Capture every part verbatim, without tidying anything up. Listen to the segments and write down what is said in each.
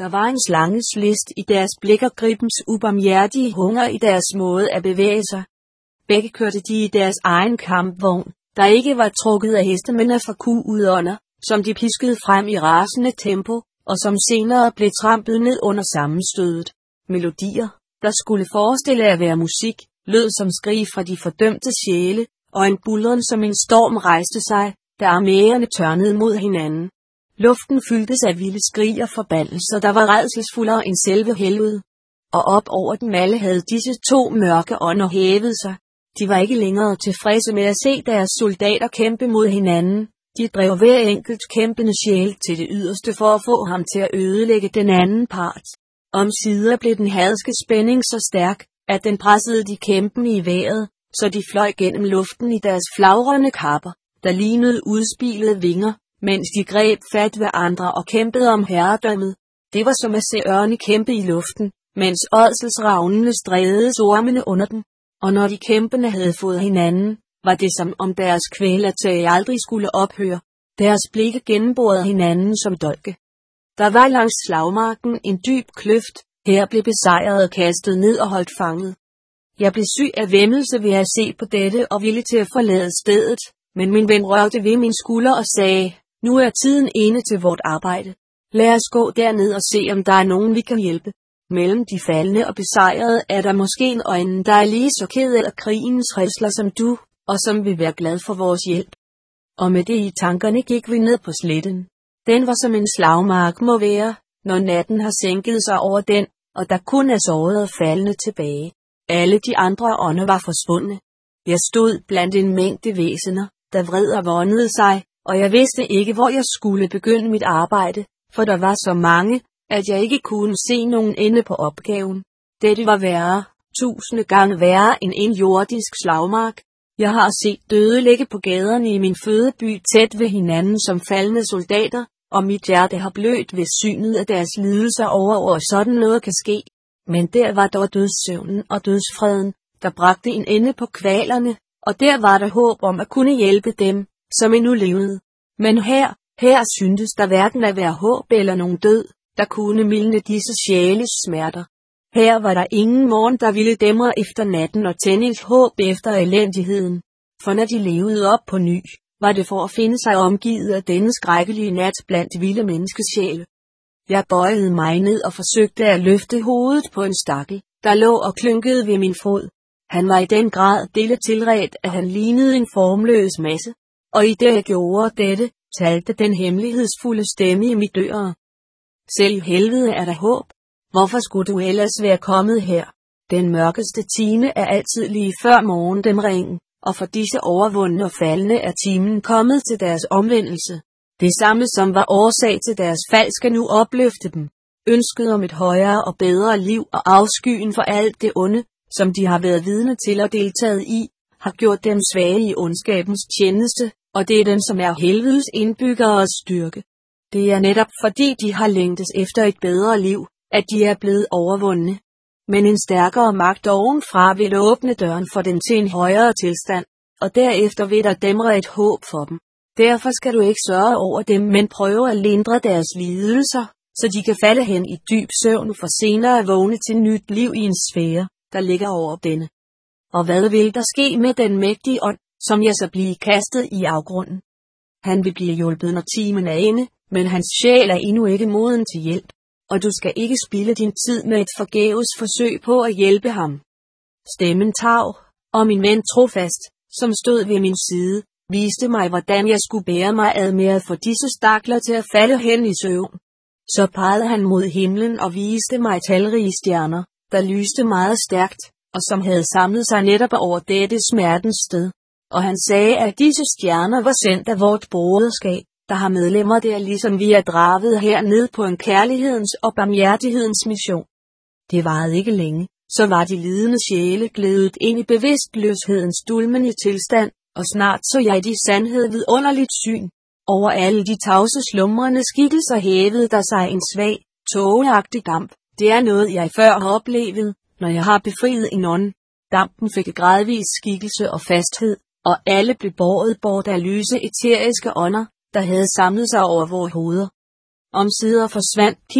Der var en slanges list i deres blik og gribens ubarmhjertige hunger i deres måde at bevæge sig. Begge kørte de i deres egen kampvogn, der ikke var trukket af heste, men af forkuudånder, som de piskede frem i rasende tempo, og som senere blev trampet ned under sammenstødet. Melodier, der skulle forestille at være musik, lød som skrig fra de fordømte sjæle, og en buldren som en storm rejste sig, da armæerne tørnede mod hinanden. Luften fyldtes af vilde skrig og forbandelser, der var rædselsfuldere end selve helvede. Og op over dem alle havde disse to mørke ånder hævet sig. De var ikke længere tilfredse med at se deres soldater kæmpe mod hinanden. De drev hver enkelt kæmpende sjæl til det yderste for at få ham til at ødelægge den anden part. Omsider blev den hadske spænding så stærk, at den pressede de kæmpende i vejret, så de fløj gennem luften i deres flagrende kapper, der lignede udspilede vinger, mens de greb fat ved andre og kæmpede om herredømmet. Det var som at se ørne kæmpe i luften, mens ådselsravnene strædede ormene under dem. Og når de kæmpende havde fået hinanden, var det som om deres kvælertag aldrig skulle ophøre. Deres blikke gennemborede hinanden som dolke. Der var langs slagmarken en dyb kløft. Her blev besejret kastet ned og holdt fanget. Jeg blev syg af væmmelse ved at se på dette og ville til at forlade stedet, men min ven rørte ved min skulder og sagde, nu er tiden inde til vort arbejde. Lad os gå derned og se, om der er nogen, vi kan hjælpe. Mellem de faldne og besejrede er der måske en øjne, der er lige så ked af krigens rædsler som du, og som vil være glad for vores hjælp. Og med det i tankerne gik vi ned på sletten. Den var som en slagmark må være, når natten har sænket sig over den, og der kun er såret og faldne tilbage. Alle de andre ånder var forsvundne. Jeg stod blandt en mængde væsener, der vred og vondede sig, og jeg vidste ikke, hvor jeg skulle begynde mit arbejde, for der var så mange, at jeg ikke kunne se nogen ende på opgaven. Dette var værre, tusinde gange værre end en jordisk slagmark. Jeg har set døde ligge på gaderne i min fødeby tæt ved hinanden som faldne soldater, og mit hjerte har blødt ved synet af deres lidelser over, hvor sådan noget kan ske. Men der var dog dødssøvnen og dødsfreden, der bragte en ende på kvalerne, og der var der håb om at kunne hjælpe dem, som endnu levede. Men her, her syntes der hverken at være håb eller nogen død, der kunne mildne disse sjæles smerter. Her var der ingen morgen, der ville dæmre efter natten og tænde et håb efter elendigheden. For når de levede op på ny, var det for at finde sig omgivet af denne skrækkelige nat blandt vilde menneskesjæle. Jeg bøjede mig ned og forsøgte at løfte hovedet på en stakkel, der lå og klynkede ved min fod. Han var i den grad dele tilredt, at han lignede en formløs masse. Og i det jeg gjorde dette, talte den hemmelighedsfulde stemme i mit øre. Selv i helvede er der håb. Hvorfor skulle du ellers være kommet her? Den mørkeste time er altid lige før morgendæmringen, og for disse overvundne og faldne er timen kommet til deres omvendelse. Det samme som var årsag til deres fald skal nu opløfte dem. Ønsket om et højere og bedre liv og afskyen for alt det onde, som de har været vidne til og deltaget i, har gjort dem svage i ondskabens tjeneste, og det er den som er helvedes indbyggeres styrke. Det er netop fordi de har længtes efter et bedre liv, at de er blevet overvundne. Men en stærkere magt ovenfra vil åbne døren for dem til en højere tilstand, og derefter vil der dæmre et håb for dem. Derfor skal du ikke sørge over dem, men prøve at lindre deres lidelser, så de kan falde hen i dyb søvn for senere at vågne til nyt liv i en sfære, der ligger over denne. Og hvad vil der ske med den mægtige ånd, som jeg så blive kastet i afgrunden? Han vil blive hjulpet, når timen er inde, men hans sjæl er endnu ikke moden til hjælp, og du skal ikke spilde din tid med et forgæves forsøg på at hjælpe ham. Stemmen tav, og min ven trofast, som stod ved min side, viste mig, hvordan jeg skulle bære mig ad med at få disse stakler til at falde hen i søvn. Så pegede han mod himlen og viste mig talrige stjerner, der lyste meget stærkt, og som havde samlet sig netop over dette smertens sted. Og han sagde, at disse stjerner var sendt af vort broderskab, der har medlemmer der ligesom vi er draget herned på en kærlighedens og barmhjertighedens mission. Det varede ikke længe, så var de lidende sjæle glædet ind i bevidstløshedens dulmende tilstand, og snart så jeg de sandhed vidunderligt syn. Over alle de tavse slumrende skikkelser hævede der sig en svag, tågeagtig damp. Det er noget jeg før har oplevet, når jeg har befriet en ånd. Dampen fik gradvis skikkelse og fasthed, og alle blev båret bort af lyse eteriske ånder, der havde samlet sig over vores hoveder. Omsider forsvandt de,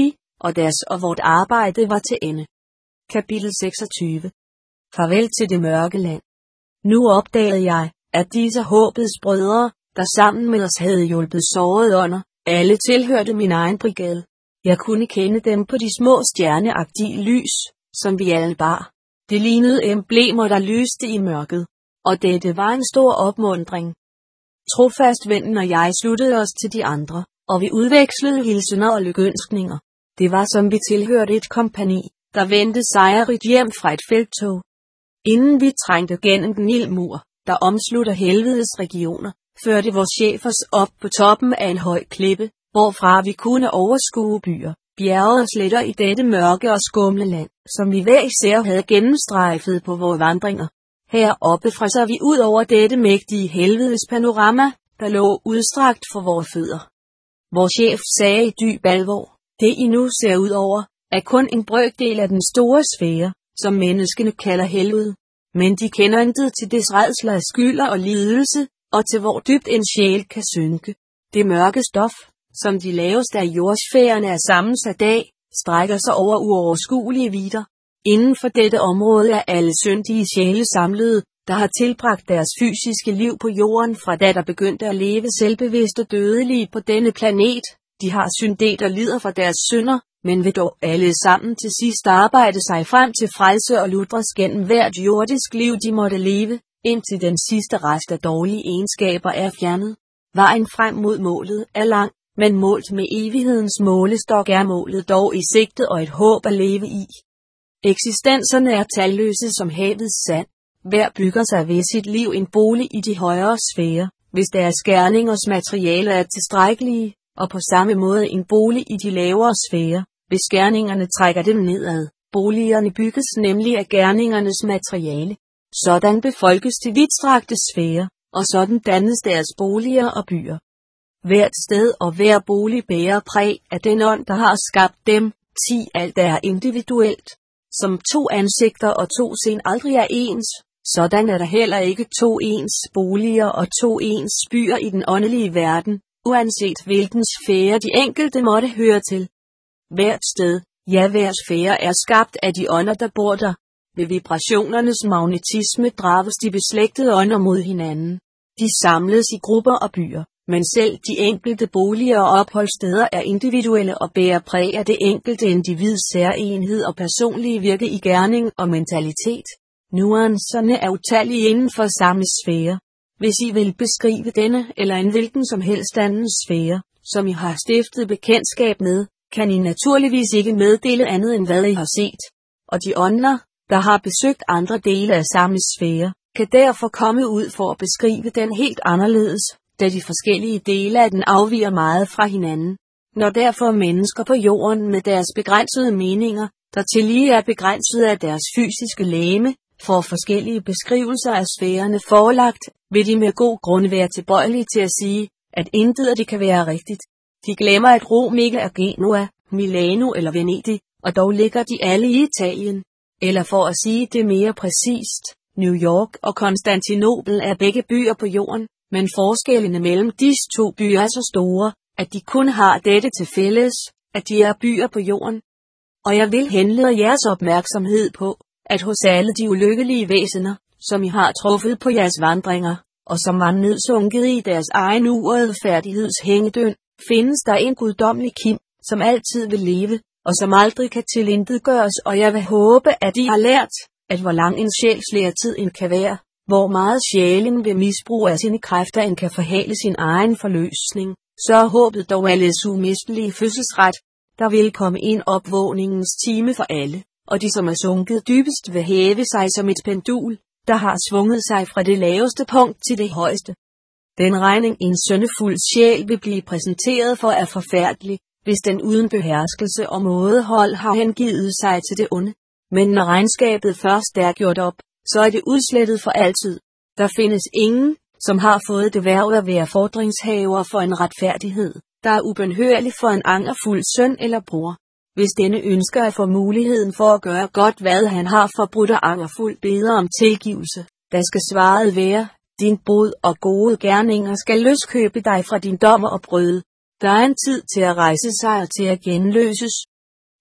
og deres og vort arbejde var til ende. Kapitel seksogtyve. Farvel til det mørke land. Nu opdagede jeg, at disse håbets brødre, der sammen med os havde hjulpet sårede ånder, alle tilhørte min egen brigade. Jeg kunne kende dem på de små stjerneagtige lys, som vi alle bar. Det lignede emblemer, der lyste i mørket, og dette var en stor opmuntring. Trofast vennen og jeg sluttede os til de andre, og vi udvekslede hilsener og lykønskninger. Det var som vi tilhørte et kompagni, der vendte sejrigt hjem fra et felttog. Inden vi trængte gennem den ildmur, der omslutter helvedes regioner, førte vores chef os op på toppen af en høj klippe, hvorfra vi kunne overskue byer, bjerge og sletter i dette mørke og skumle land, som vi hver især havde gennemstrejfet på vores vandringer. Heroppe fra så vi ud over dette mægtige helvedes panorama, der lå udstrakt for vores fødder. Vores chef sagde i dyb alvor, det I nu ser ud over, er kun en brøkdel af den store sfære, som menneskene kalder helvede. Men de kender intet til dets rædsler af skylder og lidelse, og til hvor dybt en sjæl kan synke. Det mørke stof, som de laveste af jordsfærerne er sammensat af, strækker sig over uoverskuelige vidder. Inden for dette område er alle syndige sjæle samlede, der har tilbragt deres fysiske liv på jorden fra da der begyndte at leve selvbevidst og dødelige på denne planet. De har syndet og lider for deres synder, men vil dog alle sammen til sidst arbejde sig frem til frelse og lutres gennem hvert jordisk liv de måtte leve, indtil den sidste rest af dårlige egenskaber er fjernet. Vejen frem mod målet er lang, men målt med evighedens målestok er målet dog i sigte og et håb at leve i. Eksistenserne er talløse som havets sand. Hver bygger sig ved sit liv en bolig i de højere sfærer, hvis deres gerningers materialer er tilstrækkelige, og på samme måde en bolig i de lavere sfærer, hvis gerningerne trækker dem nedad. Boligerne bygges nemlig af gerningernes materiale. Sådan befolkes de vidtstrakte sfærer, og sådan dannes deres boliger og byer. Hvert sted og hver bolig bærer præg af den ånd, der har skabt dem. ti Alt er individuelt. Som to ansigter og to sind aldrig er ens, sådan er der heller ikke to ens boliger og to ens byer i den åndelige verden, uanset hvilken sfære de enkelte måtte høre til. Hvert sted, ja hver sfære er skabt af de ånder, der bor der. Ved vibrationernes magnetisme drages de beslægtede ånder mod hinanden. De samles i grupper og byer, men selv de enkelte boliger og opholdssteder er individuelle og bærer præg af det enkelte individs særenhed og personlige virke i gerning og mentalitet. Nuancerne er utallige inden for samme sfære. Hvis I vil beskrive denne eller en hvilken som helst anden sfære, som I har stiftet bekendtskab med, kan I naturligvis ikke meddele andet end hvad I har set. Og de ånder, der har besøgt andre dele af samme sfære, kan derfor komme ud for at beskrive den helt anderledes, da de forskellige dele af den afviger meget fra hinanden. Når derfor mennesker på jorden med deres begrænsede meninger, der tillige er begrænset af deres fysiske legeme, får forskellige beskrivelser af sfærerne forelagt, vil de med god grund være tilbøjelige til at sige, at intet af det kan være rigtigt. De glemmer at Rom ikke er Genua, Milano eller Venedig, og dog ligger de alle i Italien. Eller for at sige det mere præcist, New York og Konstantinopel er begge byer på jorden, men forskellene mellem disse to byer er så store, at de kun har dette til fælles, at de er byer på jorden. Og jeg vil henlede jeres opmærksomhed på, at hos alle de ulykkelige væsener, som I har truffet på jeres vandringer, og som var nedsunket i deres egen uretfærdigheds hængedøn, findes der en guddommelig kim, som altid vil leve, og som aldrig kan tilintetgøres, og jeg vil håbe, at I har lært, at hvor lang en sjæls læretid en kan være, hvor meget sjælen ved misbrug af sine kræfter en kan forhale sin egen forløsning, så er håbet dog alles umistelige fødselsret. Der vil komme en opvågningens time for alle, og de som er sunket dybest vil hæve sig som et pendul, der har svunget sig fra det laveste punkt til det højeste. Den regning en syndefuld sjæl vil blive præsenteret for er forfærdelig, hvis den uden beherskelse og mådehold har hengivet sig til det onde. Men når regnskabet først er gjort op, så er det udslettet for altid. Der findes ingen, som har fået det værv at være fordringshaver for en retfærdighed, der er ubønhørlig for en angerfuld søn eller bror. Hvis denne ønsker at få muligheden for at gøre godt, hvad han har forbrudt og angerfuld beder om tilgivelse, der skal svaret være, din bod og gode gerninger skal løskøbe dig fra din dommer og brøde. Der er en tid til at rejse sig og til at genløses.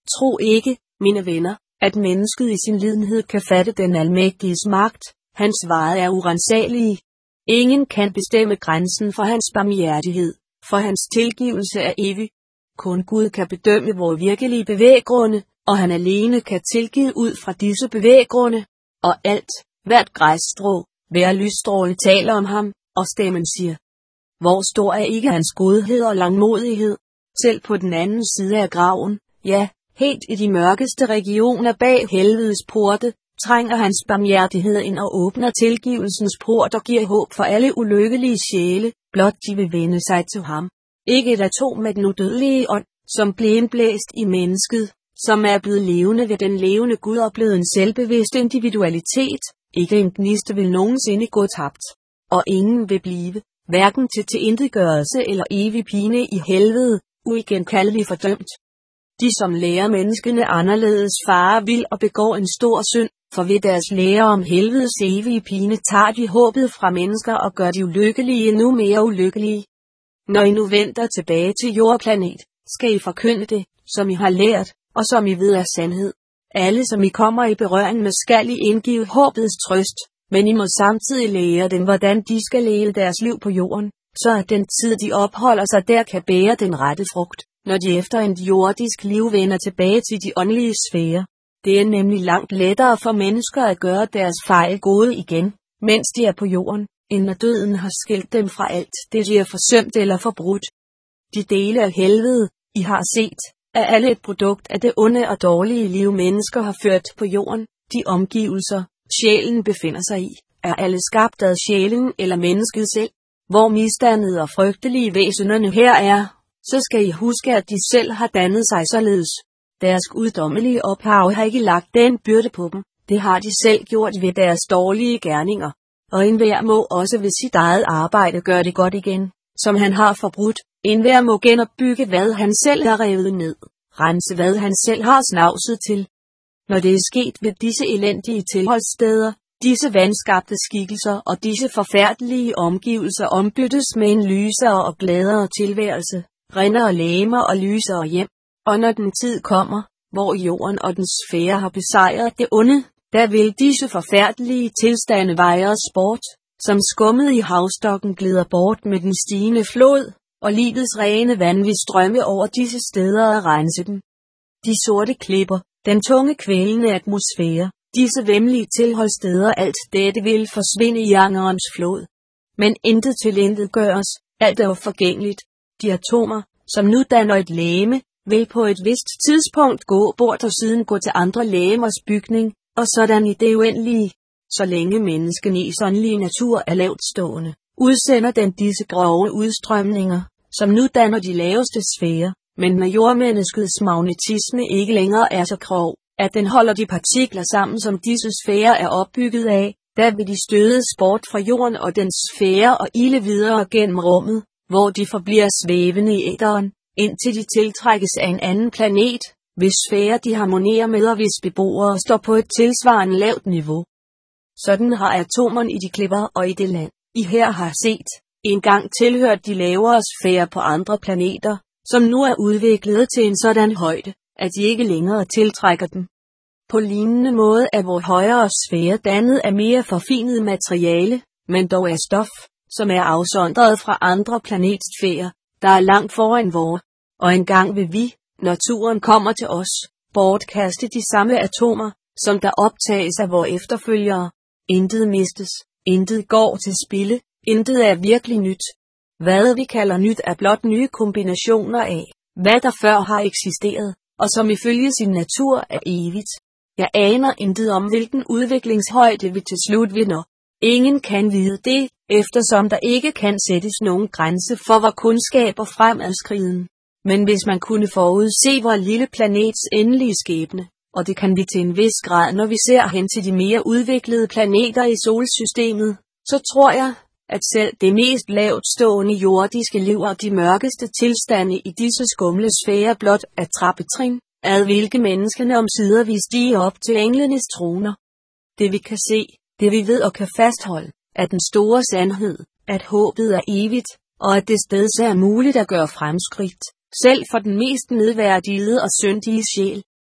Tro ikke, mine venner, at mennesket i sin lidenhed kan fatte den almægtiges magt. Hans veje er uransagelige. Ingen kan bestemme grænsen for hans barmhjertighed, for hans tilgivelse er evig. Kun Gud kan bedømme vores virkelige bevæggrunde, og han alene kan tilgive ud fra disse bevæggrunde. Og alt, hvert græsstrå, hver lysstråle taler om ham, og stemmen siger: hvor stor er ikke hans godhed og langmodighed? Selv på den anden side af graven, ja, helt i de mørkeste regioner bag helvedes porte, trænger hans barmhjertighed ind og åbner tilgivelsens port og giver håb for alle ulykkelige sjæle, blot de vil vende sig til ham. Ikke et atom af den udødelige ånd, som blev indblæst i mennesket, som er blevet levende ved den levende Gud og blevet en selvbevidst individualitet. Ikke en gniste vil nogensinde gå tabt, og ingen vil blive, hverken til tilintetgørelse eller evig pine i helvede, uigenkaldeligt fordømt. De som lærer menneskene anderledes farer vild og begår en stor synd, for ved deres lære om helvedes evige pine tager de håbet fra mennesker og gør de ulykkelige endnu mere ulykkelige. Når I nu vender tilbage til jordplanet, skal I forkynde det, som I har lært, og som I ved er sandhed. Alle som I kommer i berøring med skal I indgive håbets trøst, men I må samtidig lære dem hvordan de skal leve deres liv på jorden, så at den tid de opholder sig der kan bære den rette frugt, når de efter en jordisk liv vender tilbage til de åndelige sfærer. Det er nemlig langt lettere for mennesker at gøre deres fejl gode igen, mens de er på jorden, end når døden har skilt dem fra alt det de har forsømt eller forbrudt. De dele af helvede, I har set, er alle et produkt af det onde og dårlige liv mennesker har ført på jorden. De omgivelser, sjælen befinder sig i, er alle skabt af sjælen eller mennesket selv. Hvor misdannede og frygtelige væsenerne her er, så skal I huske at de selv har dannet sig således. Deres guddommelige ophav har ikke lagt den byrde på dem, det har de selv gjort ved deres dårlige gerninger. Og enhver må også ved sit eget arbejde gøre det godt igen, som han har forbrudt. Enhver må genopbygge hvad han selv har revet ned, rense hvad han selv har snavset til. Når det er sket ved disse elendige tilholdssteder, disse vandskabte skikkelser og disse forfærdelige omgivelser ombyttes med en lysere og gladere tilværelse, renere legemer og lysere hjem. Og når den tid kommer, hvor jorden og dens sfære har besejret det onde, der vil disse forfærdelige tilstande vejes bort, som skummet i havstokken glider bort med den stigende flod, og livets rene vand vil strømme over disse steder og rense dem. De sorte klipper, den tunge kvælende atmosfære, disse væmmelige tilholdssteder, alt dette vil forsvinde i angerens flod. Men intet til intet gøres, alt er forgængeligt. De atomer, som nu danner et legeme, vil på et vist tidspunkt gå bort og siden gå til andre legemers bygning, og sådan i det uendelige. Så længe mennesken i åndelig natur er lavt stående, udsender den disse grove udstrømninger, som nu danner de laveste sfærer, men når jordmenneskets magnetisme ikke længere er så grov, at den holder de partikler sammen som disse sfærer er opbygget af, der vil de stødes bort fra jorden og dens sfære og ilde videre gennem rummet, hvor de forbliver svævende i æteren, indtil de tiltrækkes af en anden planet, hvis sfære de harmonerer med og hvis beboere står på et tilsvarende lavt niveau. Sådan har atomerne i de klipper og i det land, I her har set, engang tilhørt de lavere sfærer på andre planeter, som nu er udviklet til en sådan højde, at de ikke længere tiltrækker dem. På lignende måde er vores højere sfære dannet af mere forfinet materiale, men dog af stof, som er afsondret fra andre planetsfærer, der er langt foran vores, og engang vil vi, når turen kommer til os, bortkaste de samme atomer, som der optages af vores efterfølgere. Intet mistes, intet går til spilde, intet er virkelig nyt. Hvad vi kalder nyt er blot nye kombinationer af, hvad der før har eksisteret, og som ifølge sin natur er evigt. Jeg aner intet om hvilken udviklingshøjde vi til slut vinder. Ingen kan vide det, eftersom der ikke kan sættes nogen grænse for vor kundskab og fremadskriden. Men hvis man kunne forudse vor lille planets endelige skæbne, og det kan vi til en vis grad når vi ser hen til de mere udviklede planeter i solsystemet, så tror jeg, at selv det mest lavtstående jordiske liv og de mørkeste tilstande i disse skumle sfærer blot er trappetrin, ad hvilke menneskene omsider vil stige op til englenes troner. Det vi kan se, det vi ved og kan fastholde, er den store sandhed, at håbet er evigt, og at det steds er muligt at gøre fremskridt, selv for den mest nedværdigede og syndige sjæl.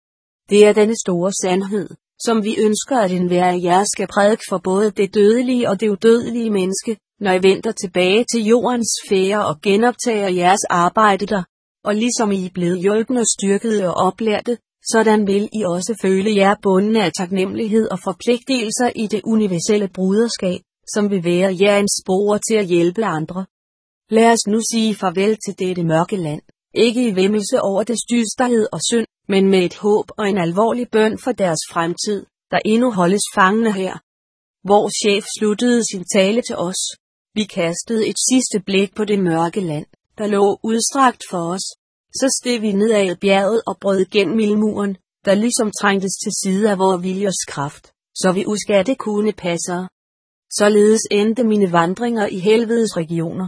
Det er denne store sandhed, som vi ønsker, at enhver af jer skal prædike for både det dødelige og det udødelige menneske, når I vender tilbage til jordens sfære og genoptager jeres arbejde der. Og ligesom I er blevet hjulpet og styrket og oplærte, sådan vil I også føle jer bundne af taknemmelighed og forpligtelser i det universelle bruderskab, som vil være jer en spor til at hjælpe andre. Lad os nu sige farvel til dette mørke land, ikke i væmmelse over dets dysterhed og synd, men med et håb og en alvorlig bøn for deres fremtid, der endnu holdes fangende her. Vores chef sluttede sin tale til os. Vi kastede et sidste blik på det mørke land, der lå udstrakt for os. Så steg vi ned ad bjerget og brød gennem ildmuren, der ligesom trængtes til side af vor viljes kraft, så vi uskatte kunne passe. Således endte mine vandringer i helvedes regioner.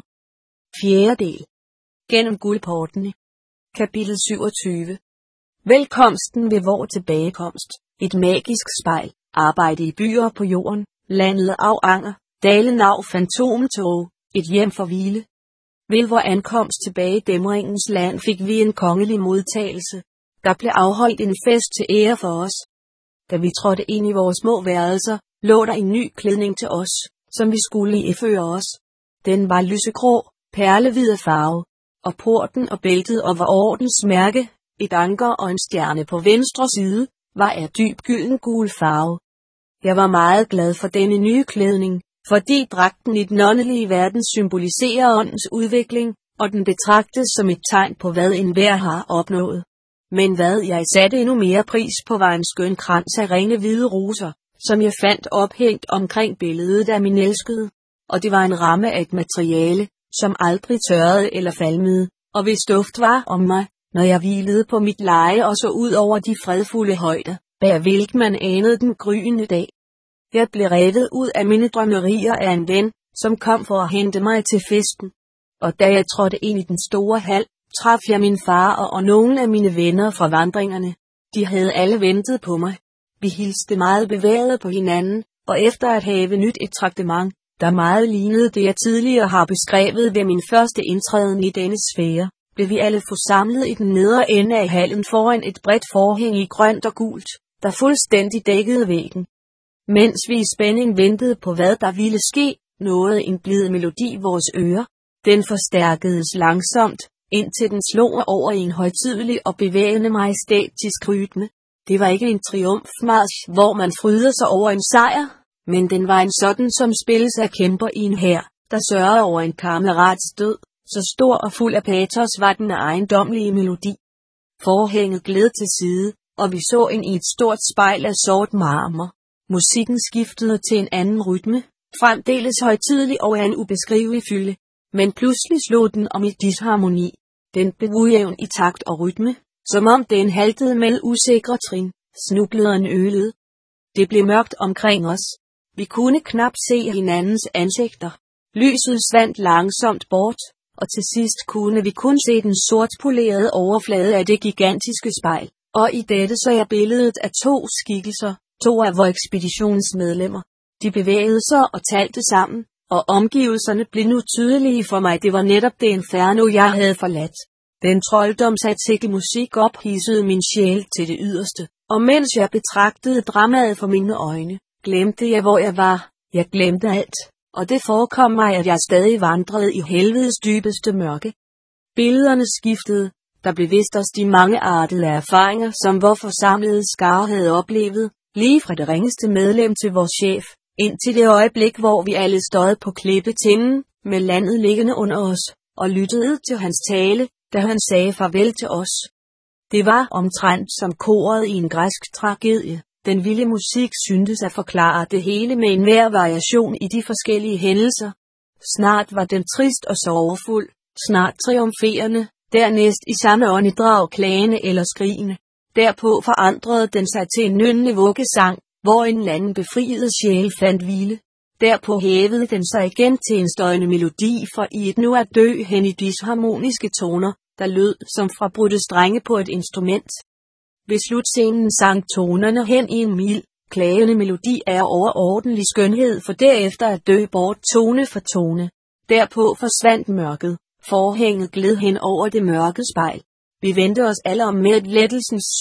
Fjerde del. Gennem guldportene. Kapitel syvogtyve. Velkomsten ved vor tilbagekomst. Et magisk spejl. Arbejde i byer på jorden. Landet af anger. Dalen af fantomtog. Et hjem for hvile. Ved vor ankomst tilbage i dæmringens land fik vi en kongelig modtagelse. Der blev afholdt en fest til ære for os. Da vi trådte ind i vores små værelser, lå der en ny klædning til os, som vi skulle iføre os. Den var lysegrå, perlehvide farve, og porten og bæltet og var ordens mærke, et anker og en stjerne på venstre side, var af dyb gylden gul farve. Jeg var meget glad for denne nye klædning, fordi dragten i den åndelige verden symboliserer åndens udvikling, og den betragtes som et tegn på hvad enhver har opnået. Men hvad jeg satte endnu mere pris på var en skøn krans af rene hvide roser, som jeg fandt ophængt omkring billedet af min elskede, og det var en ramme af et materiale, som aldrig tørrede eller falmede, og hvis duft var om mig, når jeg hvilede på mit leje og så ud over de fredfulde højder, bag hvilken man anede den gryende dag. Jeg blev revet ud af mine drømmerier af en ven, som kom for at hente mig til festen. Og da jeg trådte ind i den store hal, traf jeg min far og, og nogle af mine venner fra vandringerne. De havde alle ventet på mig. Vi hilste meget bevæget på hinanden, og efter at have nyt et traktement, der meget lignede det jeg tidligere har beskrevet ved min første indtræden i denne sfære, blev vi alle forsamlet i den nedre ende af hallen foran et bredt forhæng i grønt og gult, der fuldstændig dækkede væggen. Mens vi i spænding ventede på hvad der ville ske, nåede en blid melodi vores ører. Den forstærkedes langsomt, indtil den slog over i en højtidelig og bevægende majestætisk rytme. Det var ikke en triumfmarch, hvor man frydede sig over en sejr, men den var en sådan, som spilles af kæmper i en hær, der sørger over en kammerats død. Så stor og fuld af patos var den ejendommelige melodi. Forhænget gled til side, og vi så ind i et stort spejl af sort marmor. Musikken skiftede til en anden rytme, fremdeles højtidelig og af en ubeskrivelig fylde, men pludselig slog den om i disharmoni. Den blev ujævn i takt og rytme, som om den haltede mellem usikre trin, snublede og nølede. Det blev mørkt omkring os. Vi kunne knap se hinandens ansigter. Lyset svandt langsomt bort, og til sidst kunne vi kun se den sortpolerede overflade af det gigantiske spejl, og i dette så jeg billedet af to skikkelser, to af vores ekspeditionsmedlemmer. De bevægede sig og talte sammen, og omgivelserne blev nu tydelige for mig. Det var netop det inferno, jeg havde forladt. Den trolddomsatsikkel musik ophidsede min sjæl til det yderste, og mens jeg betragtede dramaet for mine øjne, glemte jeg hvor jeg var. Jeg glemte alt, og det forekom mig, at jeg stadig vandrede i helvedes dybeste mørke. Billederne skiftede. Der blev vist os de mange artede erfaringer, som vor forsamlede skare havde oplevet, lige fra det ringeste medlem til vores chef, indtil det øjeblik, hvor vi alle stod på klippetinden, med landet liggende under os, og lyttede til hans tale, da han sagde farvel til os. Det var omtrent som koret i en græsk tragedie. Den vilde musik syntes at forklare det hele med enhver variation i de forskellige hændelser. Snart var den trist og sorgfuld, snart triumferende, dernæst i samme åndedrag klagende eller skrigende. Derpå forandrede den sig til en nynnende vuggesang, hvor en eller anden befriet sjæl fandt hvile. Derpå hævede den sig igen til en støjende melodi for i et nu at dø hen i disharmoniske toner, der lød som fra brudte strenge på et instrument. Ved slutscenen sang tonerne hen i en mild, klagende melodi af overordentlig skønhed for derefter at dø bort tone for tone. Derpå forsvandt mørket, forhænget gled hen over det mørke spejl. Vi vendte os alle om med et lettelsens suk,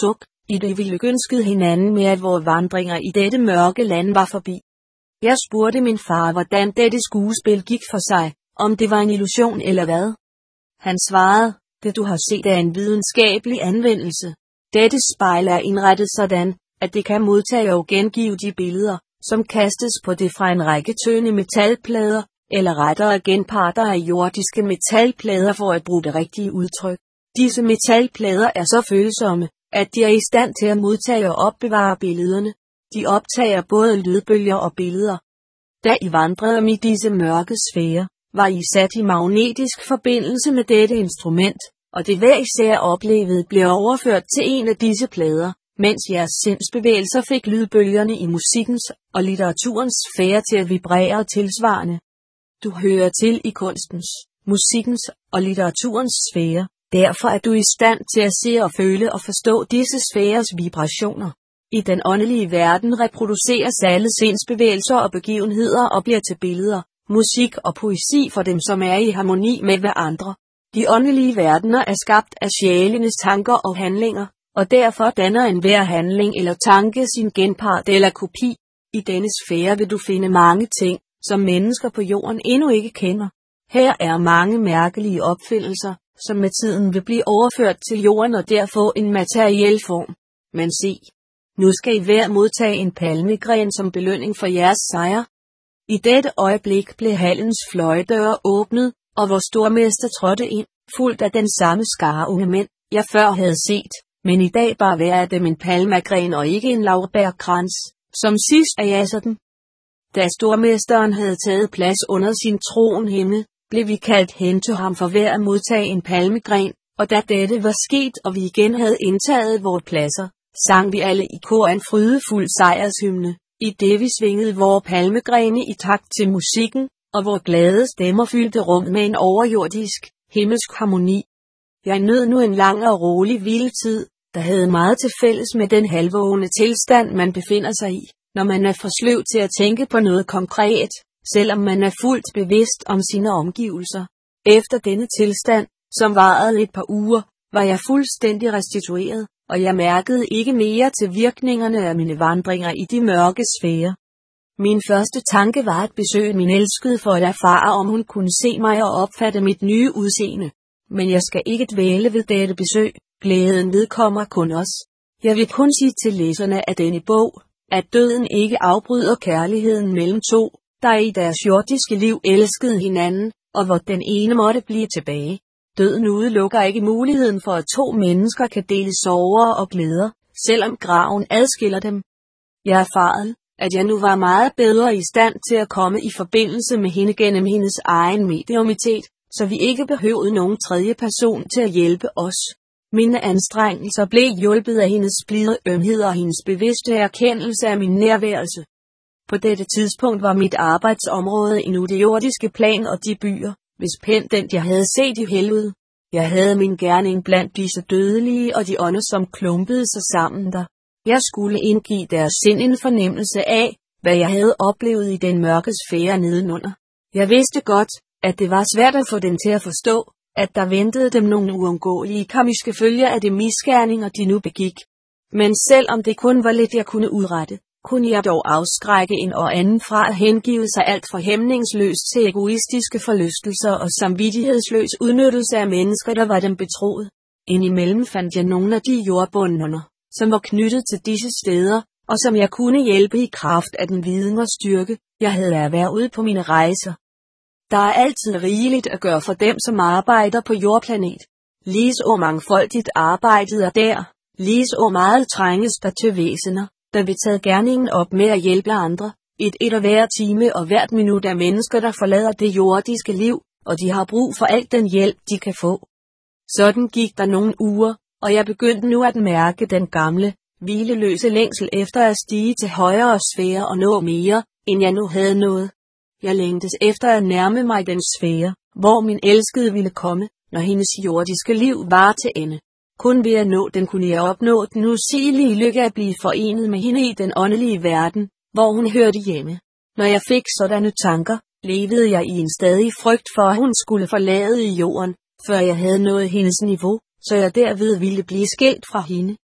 I det vi lykønskede hinanden med, at vores vandringer i dette mørke land var forbi. Jeg spurgte min far, hvordan dette skuespil gik for sig, om det var en illusion eller hvad. Han svarede, det du har set er en videnskabelig anvendelse. Dette spejl er indrettet sådan, at det kan modtage og gengive de billeder, som kastes på det fra en række tynde metalplader, eller rettere genparter af jordiske metalplader for at bruge det rigtige udtryk. Disse metalplader er så følsomme, at de er i stand til at modtage og opbevare billederne. De optager både lydbølger og billeder. Da I vandrede om i disse mørke sfærer, var I sat i magnetisk forbindelse med dette instrument, og det hver især oplevede blev overført til en af disse plader, mens jeres sindsbevægelser fik lydbølgerne i musikkens og litteraturens sfære til at vibrere tilsvarende. Du hører til i kunstens, musikkens og litteraturens sfære, derfor er du i stand til at se og føle og forstå disse sfærers vibrationer. I den åndelige verden reproduceres alle sindsbevægelser og begivenheder og bliver til billeder, musik og poesi for dem, som er i harmoni med hverandre. De åndelige verdener er skabt af sjælenes tanker og handlinger, og derfor danner enhver handling eller tanke sin genpart eller kopi. I denne sfære vil du finde mange ting, som mennesker på jorden endnu ikke kender. Her er mange mærkelige opfindelser, som med tiden vil blive overført til jorden og derfor en materiel form. Men se, nu skal I hver modtage en palmegren som belønning for jeres sejr. I dette øjeblik blev hallens fløjdøre åbnet, og vor stormester trådte ind, fuldt af den samme skare unge mænd, jeg før havde set, men i dag bare hver af dem en palmegren og ikke en laurbærkrans, som sidst af jaserden. Da stormesteren havde taget plads under sin tronhimmel, blev vi kaldt hen til ham for hver at modtage en palmegren, og da dette var sket og vi igen havde indtaget vores pladser, sang vi alle i kor en frydefuld sejrshymne, i det vi svingede vores palmegrene i takt til musikken, og vores glade stemmer fyldte rum med en overjordisk, himmelsk harmoni. Jeg nød nu en lang og rolig hviletid, der havde meget til fælles med den halvvågne tilstand man befinder sig i, når man er for sløv til at tænke på noget konkret, selvom man er fuldt bevidst om sine omgivelser. Efter denne tilstand, som varede et par uger, var jeg fuldstændig restitueret, og jeg mærkede ikke mere til virkningerne af mine vandringer i de mørke sfærer. Min første tanke var at besøge min elskede for at erfare, om hun kunne se mig og opfatte mit nye udseende. Men jeg skal ikke dvæle ved dette besøg, glæden vedkommer kun os. Jeg vil kun sige til læserne af denne bog, at døden ikke afbryder kærligheden mellem to, der i deres jordiske liv elskede hinanden, og hvor den ene måtte blive tilbage. Døden udelukker ikke muligheden for, at to mennesker kan dele sorger og glæder, selvom graven adskiller dem. Jeg erfarede, at jeg nu var meget bedre i stand til at komme i forbindelse med hende gennem hendes egen mediumitet, så vi ikke behøvede nogen tredje person til at hjælpe os. Mine anstrengelser blev hjulpet af hendes blide ømhed og hendes bevidste erkendelse af min nærværelse. På dette tidspunkt var mit arbejdsområde endnu det jordiske plan og de byer, hvis pendant jeg havde set i helvede. Jeg havde min gerning blandt disse dødelige og de ånder, som klumpede sig sammen der. Jeg skulle indgive deres sind en fornemmelse af, hvad jeg havde oplevet i den mørke sfære nedenunder. Jeg vidste godt, at det var svært at få dem til at forstå, at der ventede dem nogle uundgåelige karmiske følger af de misgerninger, de nu begik. Men selvom det kun var lidt jeg kunne udrette, kunne jeg dog afskrække en og anden fra at hengive sig alt for hæmningsløst til egoistiske forlystelser og samvittighedsløs udnyttelse af mennesker, der var dem betroet. Indimellem fandt jeg nogle af de jordbundner, som var knyttet til disse steder, og som jeg kunne hjælpe i kraft af den viden og styrke, jeg havde erhvervet på mine rejser. Der er altid rigeligt at gøre for dem, som arbejder på jordplanet. Lige så mangfoldigt arbejdet er der, lige så meget trænges der til væsener, der vil tage gerningen op med at hjælpe andre. Et et og hver time og hvert minut af mennesker, der forlader det jordiske liv, og de har brug for al den hjælp, de kan få. Sådan gik der nogle uger, og jeg begyndte nu at mærke den gamle, hvileløse længsel efter at stige til højere sfære og nå mere, end jeg nu havde nået. Jeg længtes efter at nærme mig den sfære, hvor min elskede ville komme, når hendes jordiske liv var til ende. Kun ved at nå den kunne jeg opnå den usigelige lykke at blive forenet med hende i den åndelige verden, hvor hun hørte hjemme. Når jeg fik sådanne tanker, levede jeg i en stadig frygt for, at hun skulle forlade i jorden, før jeg havde nået hendes niveau, så jeg derved ville blive skilt fra hende.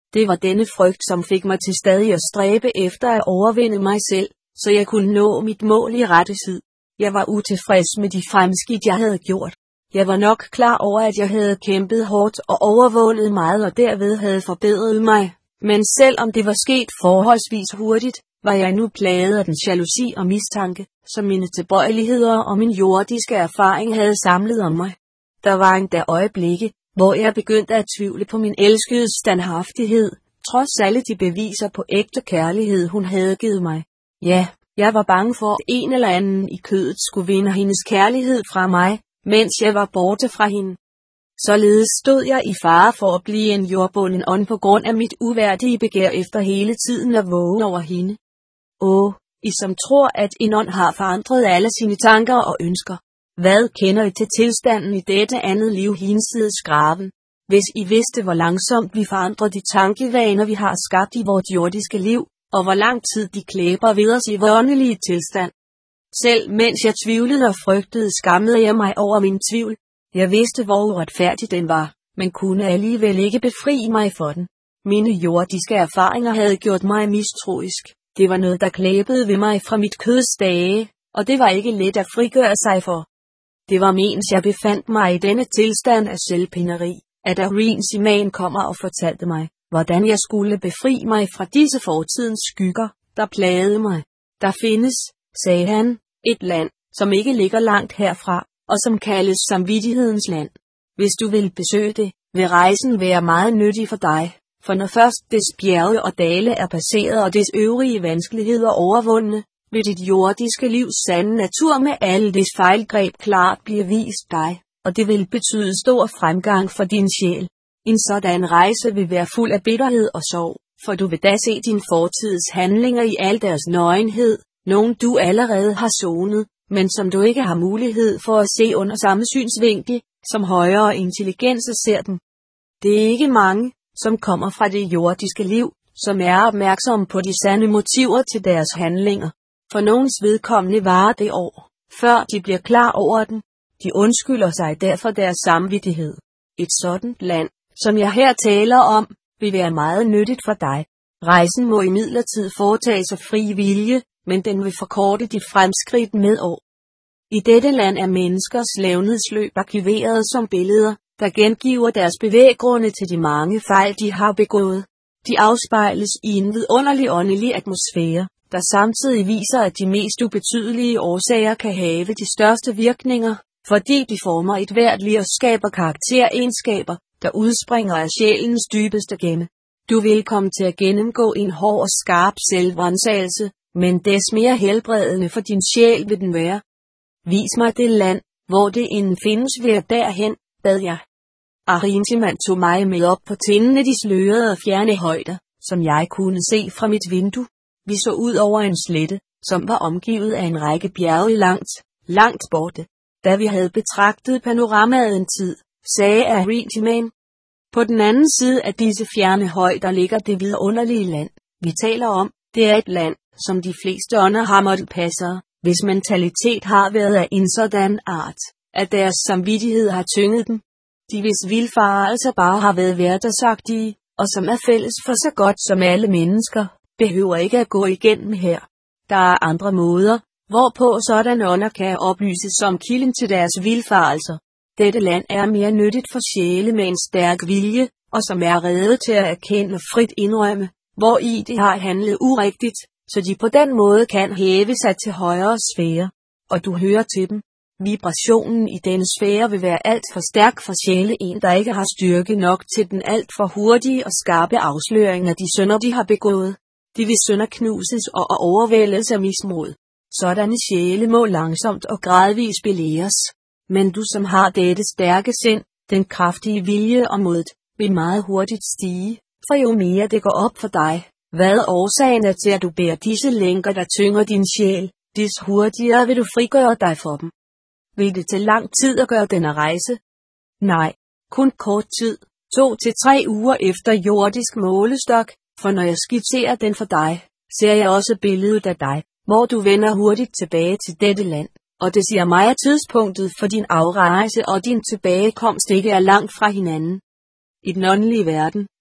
Det var denne frygt, som fik mig til stadig at stræbe efter at overvinde mig selv, så jeg kunne nå mit mål i rette tid. Jeg var utilfreds med de fremskridt, jeg havde gjort. Jeg var nok klar over, at jeg havde kæmpet hårdt og overvundet meget og derved havde forbedret mig. Men selvom det var sket forholdsvis hurtigt, var jeg nu plaget af den jalousi og mistanke, som mine tilbøjeligheder og min jordiske erfaring havde samlet om mig. Der var endda øjeblikke, hvor jeg begyndte at tvivle på min elskedes standhaftighed, trods alle de beviser på ægte kærlighed, hun havde givet mig. Ja, jeg var bange for, at en eller anden i kødet skulle vinde hendes kærlighed fra mig, mens jeg var borte fra hende. Således stod jeg i fare for at blive en jordbunden ånd på grund af mit uværdige begær efter hele tiden at våge over hende. Åh, I som tror, at en ånd har forandret alle sine tanker og ønsker. Hvad kender I til tilstanden i dette andet liv hinsides graven? Hvis I vidste, hvor langsomt vi forandrer de tankevaner, vi har skabt i vort jordiske liv, og hvor lang tid de klæber ved os i vor åndelige tilstand. Selv mens jeg tvivlede og frygtede, skammede jeg mig over min tvivl. Jeg vidste, hvor uretfærdig den var, men kunne alligevel ikke befri mig for den. Mine jordiske erfaringer havde gjort mig mistroisk. Det var noget, der klæbede ved mig fra mit køds dage, og det var ikke let at frigøre sig for. Det var mens jeg befandt mig i denne tilstand af selvpineri, at Arinsiman kommer og fortalte mig, hvordan jeg skulle befri mig fra disse fortidens skygger, der plagede mig. Der findes, sagde han, et land, som ikke ligger langt herfra, og som kaldes samvittighedens land. Hvis du vil besøge det, vil rejsen være meget nyttig for dig, for når først dets bjerge og dale er passeret og dets øvrige vanskeligheder overvundne, vil dit jordiske livs sande natur med alle dets fejlgreb klart blive vist dig, og det vil betyde stor fremgang for din sjæl. En sådan rejse vil være fuld af bitterhed og sorg, for du vil da se din fortids handlinger i al deres nøgenhed, nogen du allerede har sonet, men som du ikke har mulighed for at se under samme synsvinkel, som højere intelligense ser dem. Det er ikke mange, som kommer fra det jordiske liv, som er opmærksomme på de sande motiver til deres handlinger. For nogens vedkommende varer det år, før de bliver klar over den. De undskylder sig derfor deres samvittighed. Et sådan land, som jeg her taler om, vil være meget nyttigt for dig. Rejsen må imidlertid foretage sig fri vilje, men den vil forkorte dit fremskridt med år. I dette land er menneskers levnedsløb arkiveret som billeder, der gengiver deres bevæggrunde til de mange fejl, de har begået. De afspejles i en vidunderlig åndelig atmosfære, der samtidig viser, at de mest ubetydelige årsager kan have de største virkninger, fordi de former et hvert liv og skaber karakteregenskaber, der udspringer af sjælens dybeste gemme. Du vil komme til at gennemgå en hård og skarp selvransagelse, men des mere helbredende for din sjæl vil den være. Vis mig det land, hvor det inden findes ved derhen, bad jeg. Arinsiman tog mig med op på tinden af de slørede og fjerne højder, som jeg kunne se fra mit vindue. Vi så ud over en slette, som var omgivet af en række bjerge langt, langt borte. Da vi havde betragtet panoramaet en tid, sagde Arinsiman: på den anden side af disse fjerne højder ligger det vidunderlige land, vi taler om. Det er et land, som de fleste ånder har måttet passe, hvis mentalitet har været af en sådan art, at deres samvittighed har tynget dem. De hvis vildfarelser bare har været hverdagsagtige, og som er fælles for så godt som alle mennesker, behøver ikke at gå igennem her. Der er andre måder, hvorpå sådanne ånder kan oplyses som kilden til deres vildfarelser. Dette land er mere nyttigt for sjæle med en stærk vilje, og som er rede til at erkende og frit indrømme, hvor i de har handlet urigtigt, så de på den måde kan hæve sig til højere sfære. Og du hører til dem. Vibrationen i denne sfære vil være alt for stærk for sjæle en, der ikke har styrke nok til den alt for hurtige og skarpe afsløring af de synder, de har begået. De vil synder knuses og overvældes af mismod. Sådanne sjæle må langsomt og gradvist belæres. Men du som har dette stærke sind, den kraftige vilje og modet, vil meget hurtigt stige, for jo mere det går op for dig, hvad årsagen er til at du bærer disse lænker, der tynger din sjæl, des hurtigere vil du frigøre dig for dem. Vil det tage lang tid at gøre denne rejse? Nej, kun kort tid, to til tre uger efter jordisk målestok, for når jeg skitserer den for dig, ser jeg også billedet af dig, hvor du vender hurtigt tilbage til dette land, og det siger mig, at tidspunktet for din afrejse og din tilbagekomst ikke er langt fra hinanden. I den åndelige verden,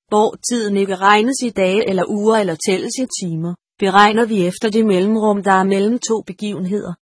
Hvor tiden ikke regnes i dage eller uger eller tælles i timer, beregner vi efter det mellemrum, der er mellem to begivenheder.